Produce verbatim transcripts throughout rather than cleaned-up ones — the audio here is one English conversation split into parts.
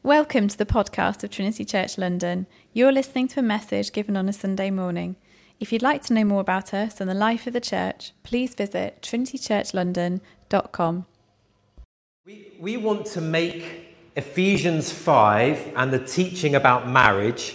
Welcome to the podcast of Trinity Church London. You're listening to a message given on a Sunday morning. If you'd like to know more about us and the life of the church, please visit trinity church london dot com. We, we want to make Ephesians five and the teaching about marriage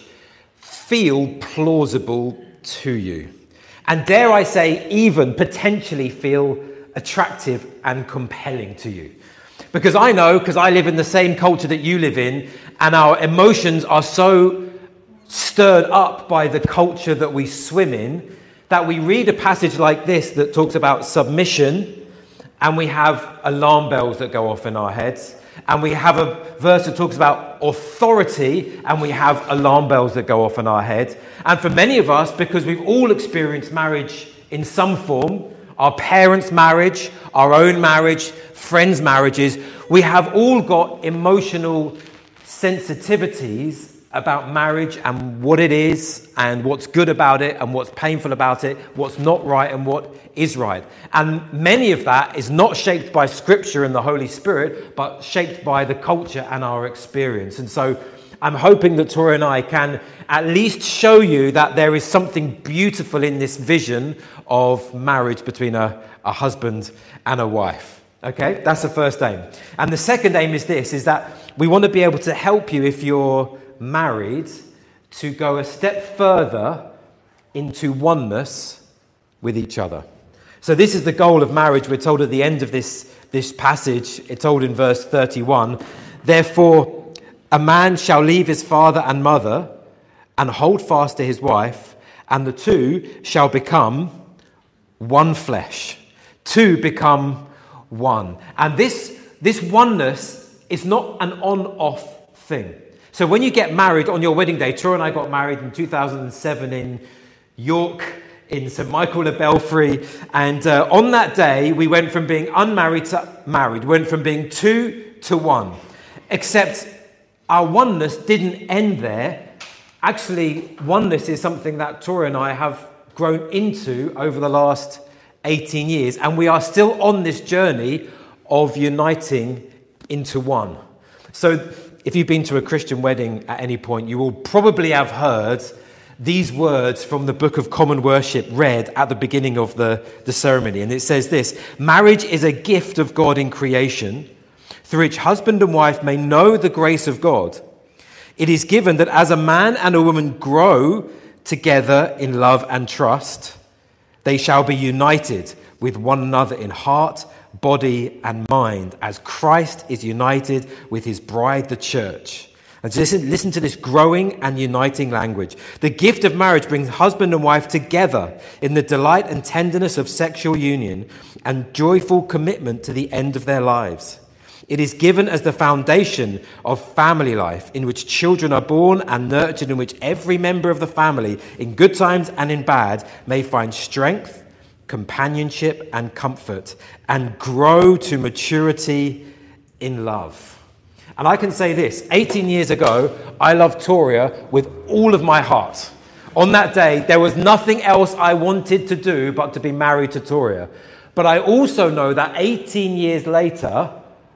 feel plausible to you. And dare I say, even potentially feel attractive and compelling to you. Because I know, because I live in the same culture that you live in, and our emotions are so stirred up by the culture that we swim in, that we read a passage like this that talks about submission, and we have alarm bells that go off in our heads, and we have a verse that talks about authority, and we have alarm bells that go off in our head. And for many of us, because we've all experienced marriage in some form, our parents' marriage, our own marriage, friends' marriages, we have all got emotional sensitivities about marriage and what it is and what's good about it and what's painful about it, what's not right and what is right. And many of that is not shaped by Scripture and the Holy Spirit, but shaped by the culture and our experience. And so I'm hoping that Tori and I can at least show you that there is something beautiful in this vision of marriage between a, a husband and a wife. Okay, that's the first aim. And the second aim is this, is that we want to be able to help you if you're married to go a step further into oneness with each other. So this is the goal of marriage. We're told at the end of this, this passage, it's told in verse thirty-one, therefore a man shall leave his father and mother and hold fast to his wife, and the two shall become one flesh. Two become one. And this, this oneness is not an on-off thing. So when you get married on your wedding day, Tora and I got married in two thousand seven in York, in Saint Michael le Belfry, and uh, on that day we went from being unmarried to married. We went from being two to one. Except our oneness didn't end there. Actually, oneness is something that Tora and I have grown into over the last eighteen years, and we are still on this journey of uniting into one. So if you've been to a Christian wedding at any point, you will probably have heard these words from the Book of Common Worship read at the beginning of the, the ceremony. And it says this: marriage is a gift of God in creation, through which husband and wife may know the grace of God. It is given that as a man and a woman grow together in love and trust, they shall be united with one another in heart, body, and mind, as Christ is united with his bride, the church. And listen, listen to this growing and uniting language. The gift of marriage brings husband and wife together in the delight and tenderness of sexual union and joyful commitment to the end of their lives. It is given as the foundation of family life, in which children are born and nurtured, in which every member of the family, in good times and in bad, may find strength, companionship, and comfort, and grow to maturity in love. And I can say this, eighteen years ago, I loved Toria with all of my heart. On that day, there was nothing else I wanted to do but to be married to Toria. But I also know that eighteen years later,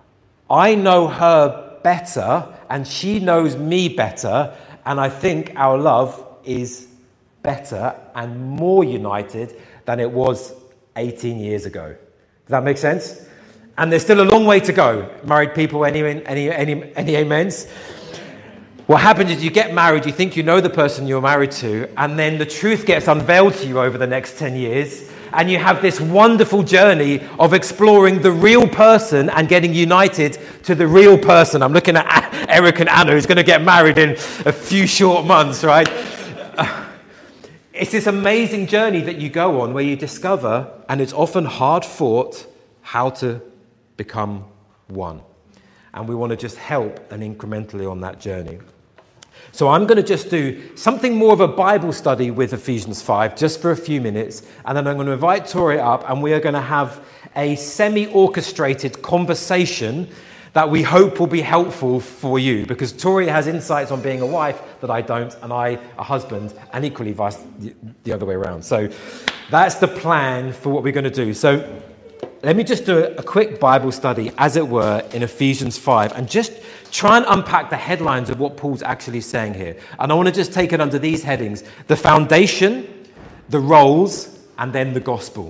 I know her better and she knows me better, and I think our love is better and more united than it was eighteen years ago. Does that make sense? And there's still a long way to go. Married people, any any any any amens? What happens is you get married, you think you know the person you're married to, and then the truth gets unveiled to you over the next ten years. And you have this wonderful journey of exploring the real person and getting united to the real person. I'm looking at Eric and Anna, who's going to get married in a few short months, right? Uh, it's this amazing journey that you go on where you discover, and it's often hard fought, how to become one. And we want to just help and incrementally on that journey. So I'm going to just do something more of a Bible study with Ephesians five, just for a few minutes, and then I'm going to invite Tori up, and we are going to have a semi-orchestrated conversation that we hope will be helpful for you, because Tori has insights on being a wife that I don't, and I a husband, and equally vice the other way around. So that's the plan for what we're going to do. So let me just do a quick Bible study, as it were, in Ephesians five, and just try and unpack the headlines of what Paul's actually saying here. And I want to just take it under these headings: the foundation, the roles, and then the gospel.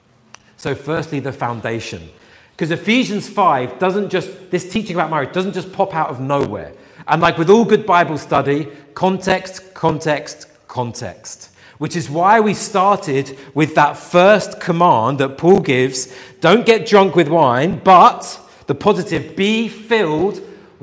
So firstly, the foundation. Because Ephesians five doesn't just, this teaching about marriage doesn't just pop out of nowhere. And like with all good Bible study, context, context, context. Which is why we started with that first command that Paul gives: don't get drunk with wine, but the positive, be filled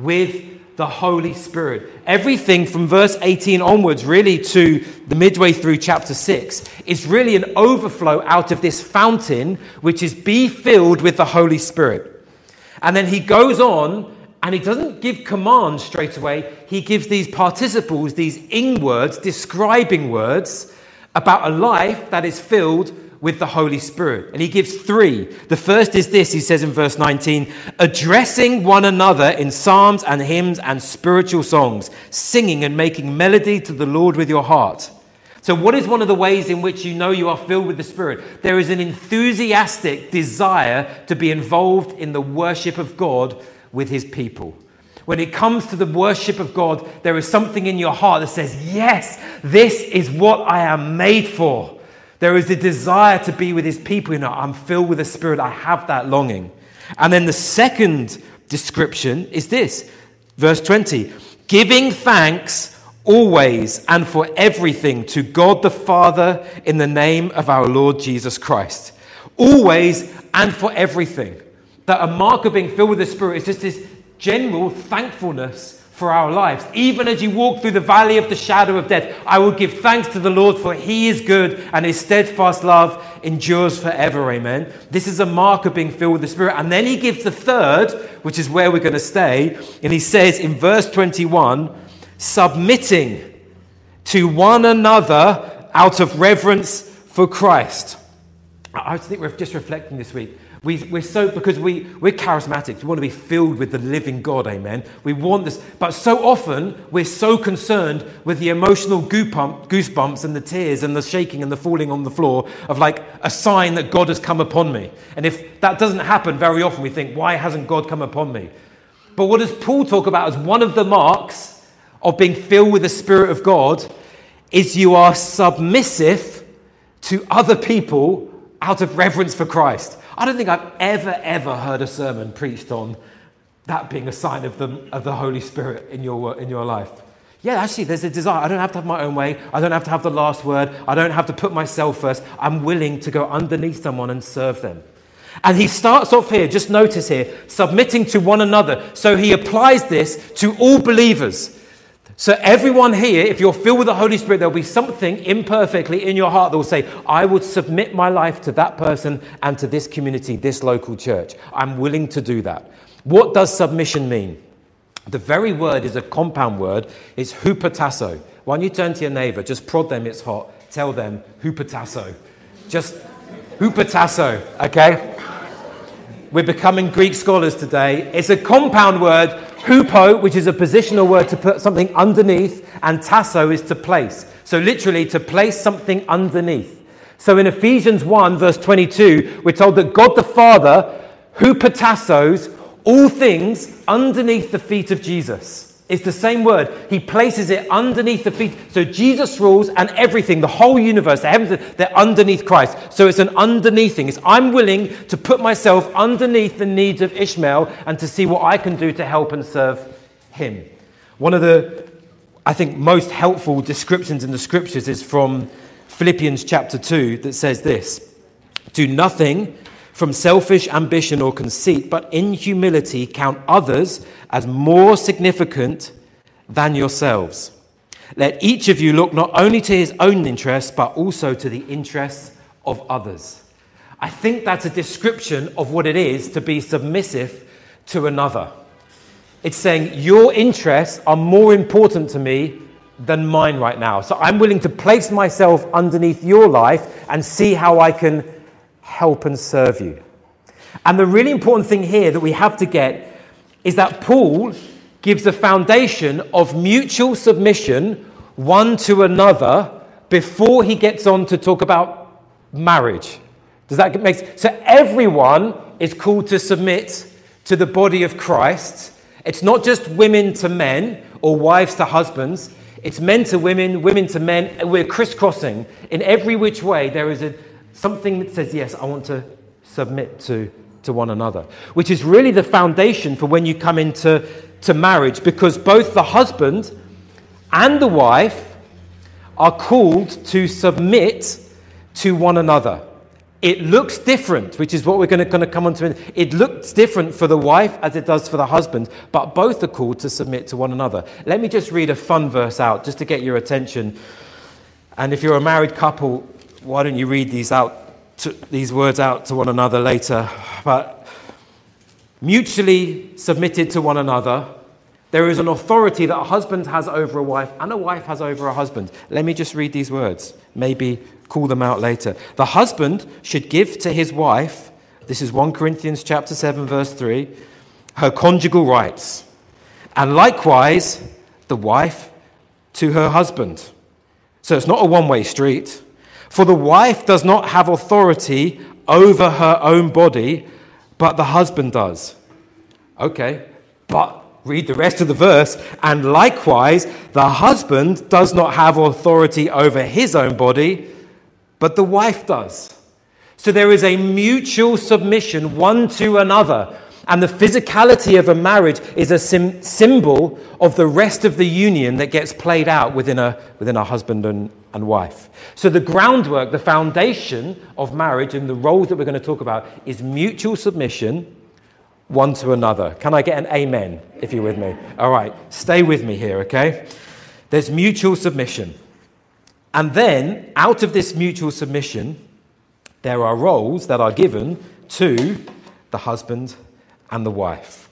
with the Holy Spirit. Everything from verse eighteen onwards, really to the midway through chapter six, is really an overflow out of this fountain, which is be filled with the Holy Spirit. And then he goes on, and he doesn't give commands straight away. He gives these participles, these ing words, describing words, about a life that is filled with the Holy Spirit. And he gives three. The first is this, he says in verse nineteen, addressing one another in psalms and hymns and spiritual songs, singing and making melody to the Lord with your heart. So what is one of the ways in which you know you are filled with the Spirit? There is an enthusiastic desire to be involved in the worship of God with his people. When it comes to the worship of God, there is something in your heart that says, yes, this is what I am made for. There is a desire to be with his people. You know, I'm filled with the Spirit. I have that longing. And then the second description is this, verse twenty, giving thanks always and for everything to God the Father in the name of our Lord Jesus Christ. Always and for everything. That a mark of being filled with the Spirit is just this general thankfulness for our lives. Even as you walk through the valley of the shadow of death, I will give thanks to the Lord, for he is good and his steadfast love endures forever. Amen. This is a mark of being filled with the Spirit. And then he gives the third, which is where we're going to stay. And he says in verse twenty-one, submitting to one another out of reverence for Christ. I think we're just reflecting this week. We, we're so, because we, we're charismatics, we want to be filled with the living God, amen? We want this, but so often we're so concerned with the emotional goosebumps and the tears and the shaking and the falling on the floor of like a sign that God has come upon me. And if that doesn't happen very often, we think, why hasn't God come upon me? But what does Paul talk about as one of the marks of being filled with the Spirit of God is you are submissive to other people out of reverence for Christ. I don't think I've ever, ever heard a sermon preached on that being a sign of the, of the Holy Spirit in your, in your life. Yeah, actually, there's a desire. I don't have to have my own way. I don't have to have the last word. I don't have to put myself first. I'm willing to go underneath someone and serve them. And he starts off here, just notice here, submitting to one another. So he applies this to all believers. So everyone here, if you're filled with the Holy Spirit, there'll be something imperfectly in your heart that will say, I would submit my life to that person and to this community, this local church. I'm willing to do that. What does submission mean? The very word is a compound word. It's hupotasso. When you turn to your neighbor, just prod them, it's hot. Tell them, hupotasso. Just hupotasso, okay? We're becoming Greek scholars today. It's a compound word, hupo, which is a positional word to put something underneath, and tasso is to place. So literally to place something underneath. So in Ephesians one, verse twenty-two, we're told that God the Father hupotassos all things underneath the feet of Jesus. It's the same word. He places it underneath the feet. So Jesus rules, and everything, the whole universe, the heavens, they're underneath Christ. So it's an underneath thing. It's I'm willing to put myself underneath the needs of Ishmael and to see what I can do to help and serve him. One of the, I think, most helpful descriptions in the scriptures is from Philippians chapter two that says this: do nothing from selfish ambition or conceit, but in humility count others as more significant than yourselves. Let each of you look not only to his own interests, but also to the interests of others. I think that's a description of what it is to be submissive to another. It's saying your interests are more important to me than mine right now. So I'm willing to place myself underneath your life and see how I can help and serve you. And the really important thing here that we have to get is that Paul gives a foundation of mutual submission one to another before he gets on to talk about marriage. Does that make sense? So everyone is called to submit to the body of Christ. It's not just women to men or wives to husbands. It's men to women, women to men. And we're crisscrossing. In every which way, there is a something that says, yes, I want to submit to, to one another, which is really the foundation for when you come into to marriage, because both the husband and the wife are called to submit to one another. It looks different, which is what we're going to, going to come on to. It looks different for the wife as it does for the husband, but both are called to submit to one another. Let me just read a fun verse out just to get your attention. And if you're a married couple, why don't you read these out, to, these words out to one another later? But mutually submitted to one another. There is an authority that a husband has over a wife and a wife has over a husband. Let me just read these words. Maybe call them out later. The husband should give to his wife, this is First Corinthians chapter seven, verse three, her conjugal rights. And likewise, the wife to her husband. So it's not a one-way street. For the wife does not have authority over her own body, but the husband does. Okay, but read the rest of the verse. And likewise, the husband does not have authority over his own body, but the wife does. So there is a mutual submission one to another. And the physicality of a marriage is a sim- symbol of the rest of the union that gets played out within a, within a husband and, and wife. So the groundwork, the foundation of marriage and the roles that we're going to talk about is mutual submission one to another. Can I get an amen if you're with me? All right, stay with me here, okay? There's mutual submission. And then, out of this mutual submission, there are roles that are given to the husband and the wife.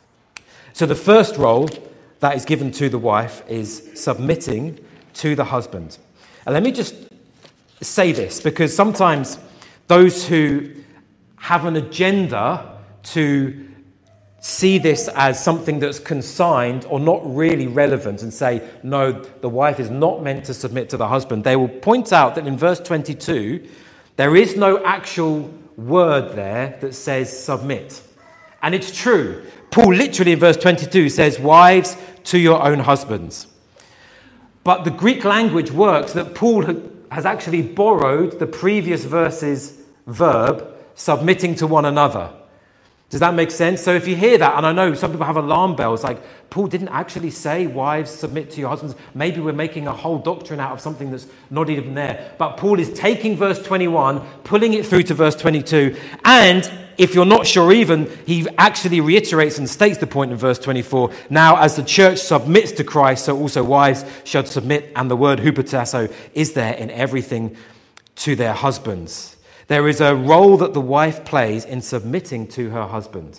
So the first role that is given to the wife is submitting to the husband. And let me just say this, because sometimes those who have an agenda to see this as something that's consigned or not really relevant and say, no, the wife is not meant to submit to the husband, they will point out that in verse twenty-two, there is no actual word there that says submit. And it's true. Paul literally in verse twenty-two says, wives, to your own husbands. But the Greek language works that Paul has actually borrowed the previous verse's verb, submitting to one another. Does that make sense? So if you hear that, and I know some people have alarm bells, like Paul didn't actually say, wives, submit to your husbands. Maybe we're making a whole doctrine out of something that's not even there. But Paul is taking verse twenty-one, pulling it through to verse twenty-two. And if you're not sure even, he actually reiterates and states the point in verse twenty-four. Now, as the church submits to Christ, so also wives should submit. And the word hupotasso is there in everything to their husbands. There is a role that the wife plays in submitting to her husband.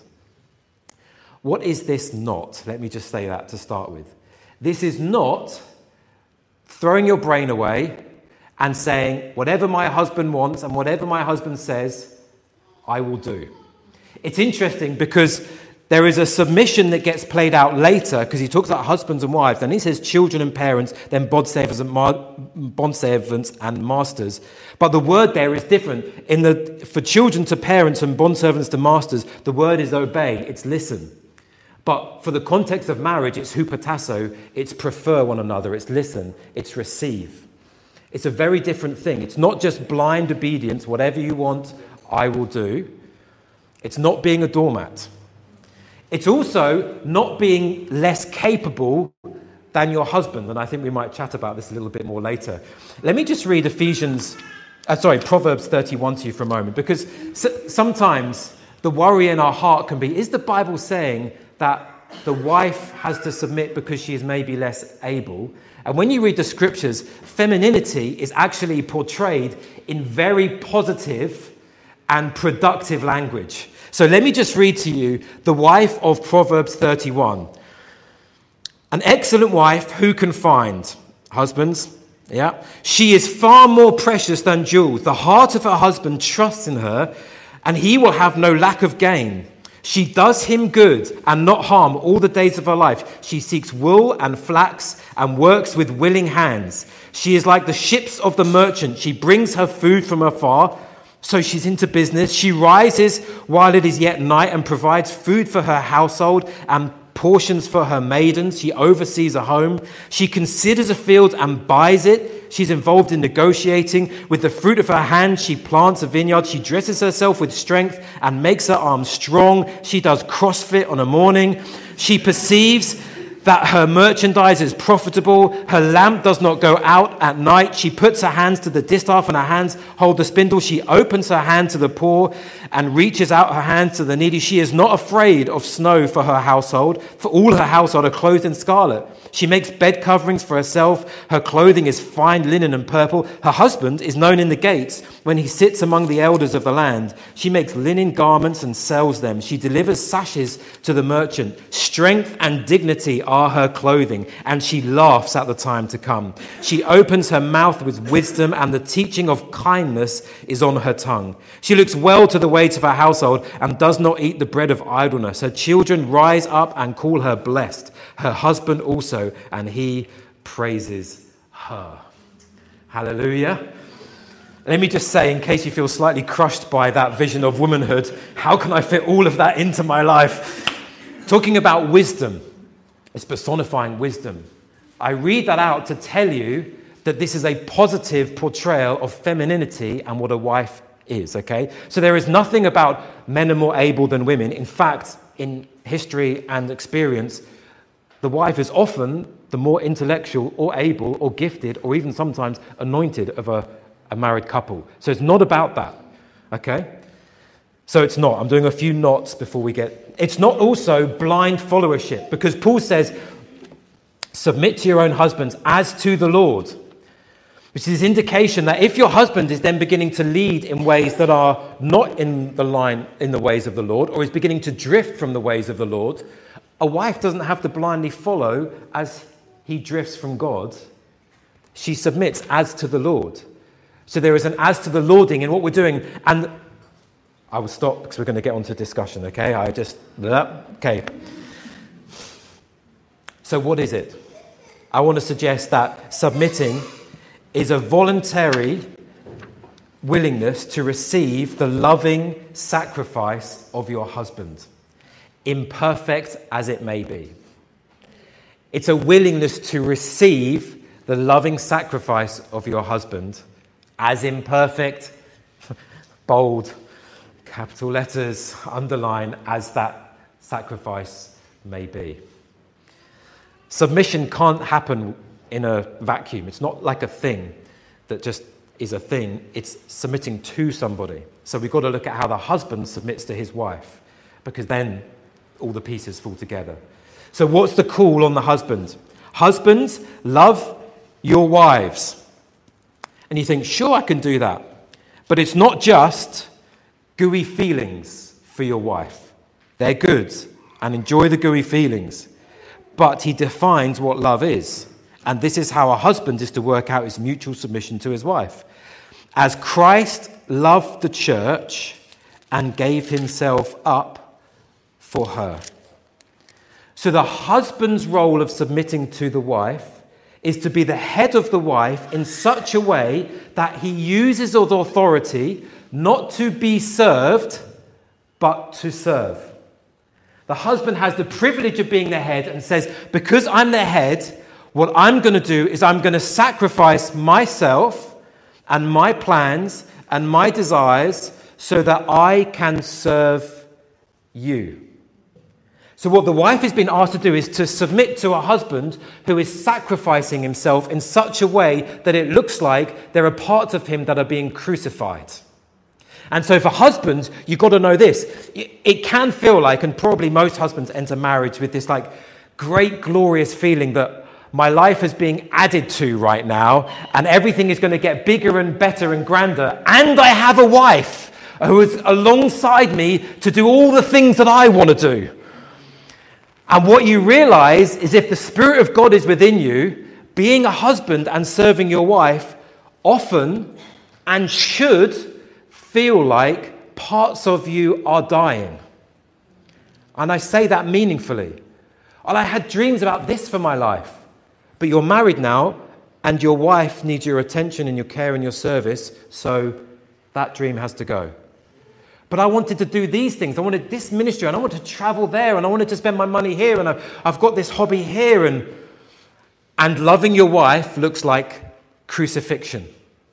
What is this not? Let me just say that to start with. This is not throwing your brain away and saying, whatever my husband wants and whatever my husband says, I will do. It's interesting because there is a submission that gets played out later, because he talks about husbands and wives, and he says children and parents, then bondservants and, ma- bondservants and masters. But the word there is different. In the for children to parents and bondservants to masters, the word is obey, it's listen. But for the context of marriage, it's hupotasso, it's prefer one another, it's listen, it's receive. It's a very different thing. It's not just blind obedience, whatever you want, I will do. It's not being a doormat. It's also not being less capable than your husband. And I think we might chat about this a little bit more later. Let me just read Ephesians, uh, sorry, Proverbs thirty-one to you for a moment. Because s- sometimes the worry in our heart can be, is the Bible saying that the wife has to submit because she is maybe less able? And when you read the scriptures, femininity is actually portrayed in very positive and productive language. So let me just read to you the wife of Proverbs thirty-one. An excellent wife who can find? Husbands, yeah. She is far more precious than jewels. The heart of her husband trusts in her, and he will have no lack of gain. She does him good and not harm all the days of her life. She seeks wool and flax and works with willing hands. She is like the ships of the merchant. She brings her food from afar. So she's into business. She rises while it is yet night and provides food for her household and portions for her maidens. She oversees a home. She considers a field and buys it. She's involved in negotiating. With the fruit of her hand, she plants a vineyard. She dresses herself with strength and makes her arms strong. She does CrossFit on a morning. She perceives that her merchandise is profitable. Her lamp does not go out at night. She puts her hands to the distaff and her hands hold the spindle. She opens her hand to the poor and reaches out her hand to the needy. She is not afraid of snow for her household, for all her household are clothed in scarlet. She makes bed coverings for herself. Her clothing is fine linen and purple. Her husband is known in the gates when he sits among the elders of the land. She makes linen garments and sells them. She delivers sashes to the merchant. Strength and dignity are her clothing, and she laughs at the time to come. She opens her mouth with wisdom, and the teaching of kindness is on her tongue. She looks well to the weight of her household and does not eat the bread of idleness. Her children rise up and call her blessed. Her husband also, and he praises her. Hallelujah. Let me just say, in case you feel slightly crushed by that vision of womanhood, how can I fit all of that into my life? Talking about wisdom, it's personifying wisdom. I read that out to tell you that this is a positive portrayal of femininity and what a wife is, okay? So there is nothing about men are more able than women. In fact, in history and experience, the wife is often the more intellectual or able or gifted or even sometimes anointed of a, a married couple. So it's not about that, okay? So it's not. I'm doing a few knots before we get... It's not also blind followership, because Paul says, submit to your own husbands as to the Lord, which is indication that if your husband is then beginning to lead in ways that are not in the line, in the ways of the Lord, or is beginning to drift from the ways of the Lord, a wife doesn't have to blindly follow as he drifts from God. She submits as to the Lord. So there is an as to the Lording in what we're doing. And I will stop because we're going to get on to discussion, okay? I just, okay. So what is it? I want to suggest that submitting is a voluntary willingness to receive the loving sacrifice of your husband, imperfect as it may be. It's a willingness to receive the loving sacrifice of your husband, as imperfect, bold, capital letters, underline, as that sacrifice may be. Submission can't happen in a vacuum. It's not like a thing that just is a thing. It's submitting to somebody. So we've got to look at how the husband submits to his wife, because then all the pieces fall together. So what's the call on the husband? Husbands, love your wives. And you think, sure, I can do that. But it's not just gooey feelings for your wife. They're good, and enjoy the gooey feelings. But he defines what love is. And this is how a husband is to work out his mutual submission to his wife. As Christ loved the church and gave himself up for her. So the husband's role of submitting to the wife is to be the head of the wife in such a way that he uses his authority not to be served, but to serve. The husband has the privilege of being the head and says, because I'm the head, what I'm going to do is I'm going to sacrifice myself and my plans and my desires so that I can serve you. So what the wife has been asked to do is to submit to a husband who is sacrificing himself in such a way that it looks like there are parts of him that are being crucified. And so for husbands, you've got to know this. It can feel like, and probably most husbands enter marriage with this like great glorious feeling that my life is being added to right now and everything is going to get bigger and better and grander. And I have a wife who is alongside me to do all the things that I want to do. And what you realize is if the Spirit of God is within you, being a husband and serving your wife often and should feel like parts of you are dying. And I say that meaningfully. Well, I had dreams about this for my life. But you're married now, and your wife needs your attention and your care and your service, so that dream has to go. But I wanted to do these things. I wanted this ministry, and I wanted to travel there, and I wanted to spend my money here, and I've, I've got this hobby here. And, and loving your wife looks like crucifixion.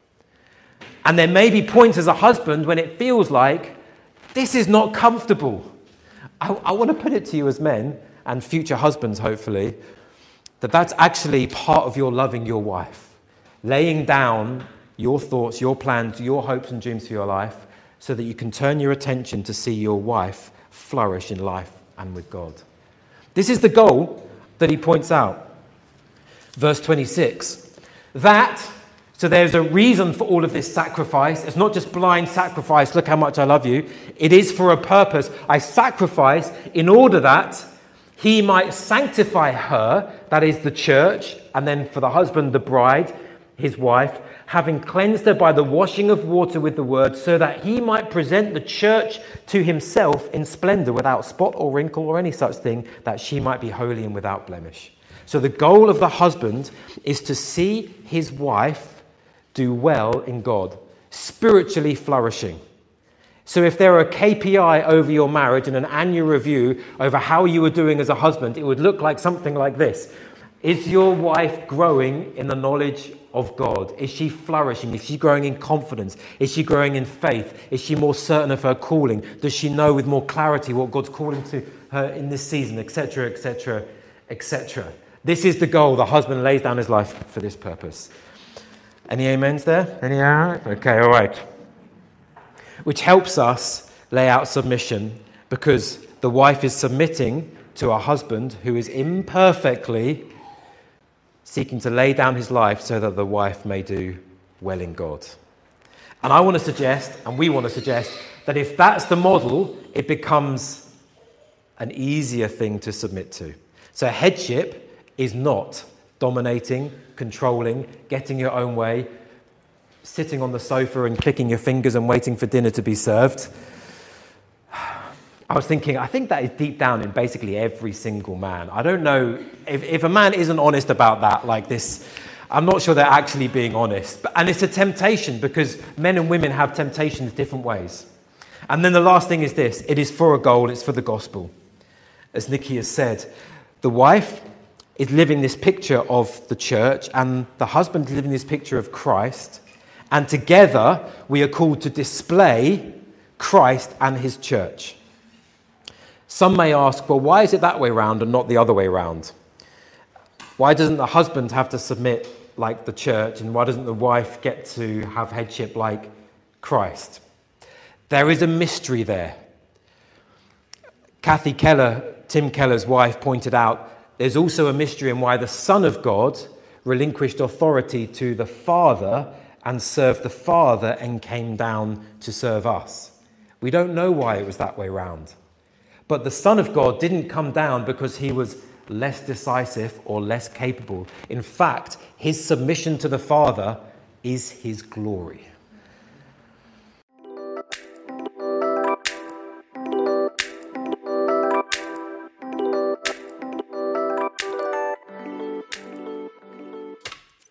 And there may be points as a husband when it feels like this is not comfortable. I, I want to put it to you as men, and future husbands hopefully, that that's actually part of your loving your wife. Laying down your thoughts, your plans, your hopes and dreams for your life, so that you can turn your attention to see your wife flourish in life and with God. This is the goal that he points out. Verse twenty-six, that, so there's a reason for all of this sacrifice. It's not just blind sacrifice, look how much I love you. It is for a purpose. I sacrifice in order that he might sanctify her, that is the church, and then for the husband, the bride, his wife, having cleansed her by the washing of water with the word, so that he might present the church to himself in splendor, without spot or wrinkle or any such thing, that she might be holy and without blemish. So the goal of the husband is to see his wife do well in God, spiritually flourishing. So if there were a K P I over your marriage and an annual review over how you were doing as a husband, it would look like something like this. Is your wife growing in the knowledge of God? Is she flourishing? Is she growing in confidence? Is she growing in faith? Is she more certain of her calling? Does she know with more clarity what God's calling to her in this season, et cetera, et cetera, et cetera? This is the goal. The husband lays down his life for this purpose. Any amens there? Any amens? Okay, all right. Which helps us lay out submission, because the wife is submitting to a husband who is imperfectly seeking to lay down his life so that the wife may do well in God. And I want to suggest, and we want to suggest, that if that's the model, it becomes an easier thing to submit to. So headship is not dominating, controlling, getting your own way, sitting on the sofa and clicking your fingers and waiting for dinner to be served. I was thinking, I think that is deep down in basically every single man. I don't know, if, if a man isn't honest about that, like this, I'm not sure they're actually being honest. But, and it's a temptation, because men and women have temptations different ways. And then the last thing is this, it is for a goal, it's for the gospel. As Nikki has said, the wife is living this picture of the church, and the husband is living this picture of Christ. And together we are called to display Christ and his church. Some may ask, well, why is it that way round and not the other way round? Why doesn't the husband have to submit like the church, and why doesn't the wife get to have headship like Christ? There is a mystery there. Kathy Keller, Tim Keller's wife, pointed out there's also a mystery in why the Son of God relinquished authority to the Father and served the Father and came down to serve us. We don't know why it was that way round. But the Son of God didn't come down because he was less decisive or less capable. In fact, his submission to the Father is his glory.